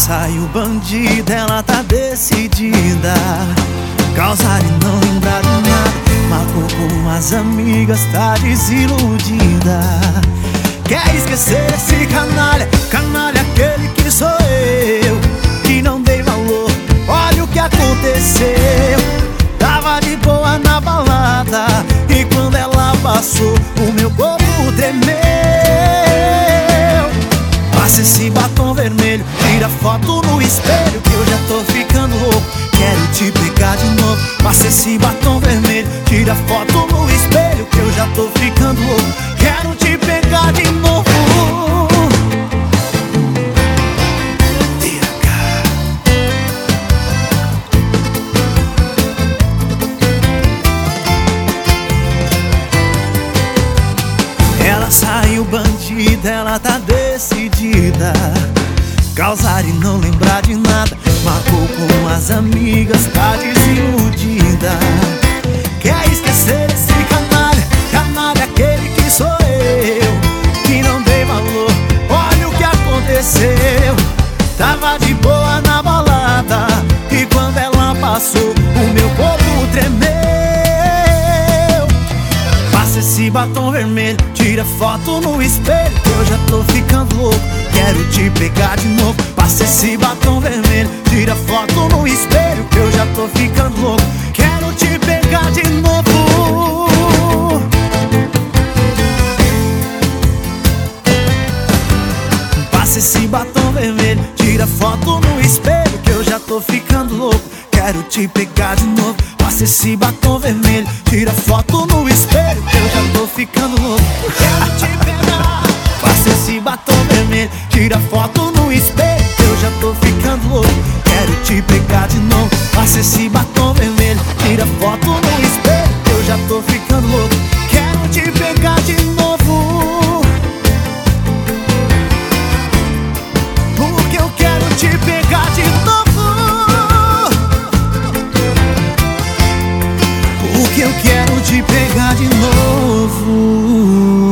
saiu bandida, ela tá decidida. Causar e não lembrar de nada. Marcou com as amigas, tá desiludida. Quer esquecer esse canalha, canalha aquele que sou eu, que não dei valor, olha o que aconteceu. Tava de boa na balada e quando ela passou, o meu corpo tremeu. Passa esse batom vermelho, tira foto no espelho, que eu já tô ficando louco, quero te pegar de novo. Passa esse batom vermelho, tira foto no espelho, que eu já tô ficando louco, quero te pegar de novo. Ela saiu bandida, ela tá decidida. Causar e não lembrar de nada. Marcou com as amigas, tá desiludida. Quer esquecer esse canalha, canalha aquele que sou eu, que não dei valor, olha o que aconteceu. Tava de boa na balada e quando ela passou, o meu corpo tremeu. Passa esse batom vermelho, tira foto no espelho, que eu já tô ficando louco, quero te pegar de novo. Passa esse batom vermelho, tira foto no espelho, que eu já tô ficando louco, quero te pegar de novo. Passa esse batom vermelho, tira foto no espelho, que eu já tô ficando louco, quero te pegar de novo. Passa esse batom vermelho, tira foto no espelho, que eu já tô ficando louco, quero te pegar. Passa esse batom vermelho, tira foto no espelho, que eu já tô ficando louco, quero te pegar de novo. Passa esse batom vermelho, tira foto no espelho, que eu já tô ficando louco, quero te pegar de novo. Porque eu quero te pegar de novo. Porque eu quero te pegar de novo.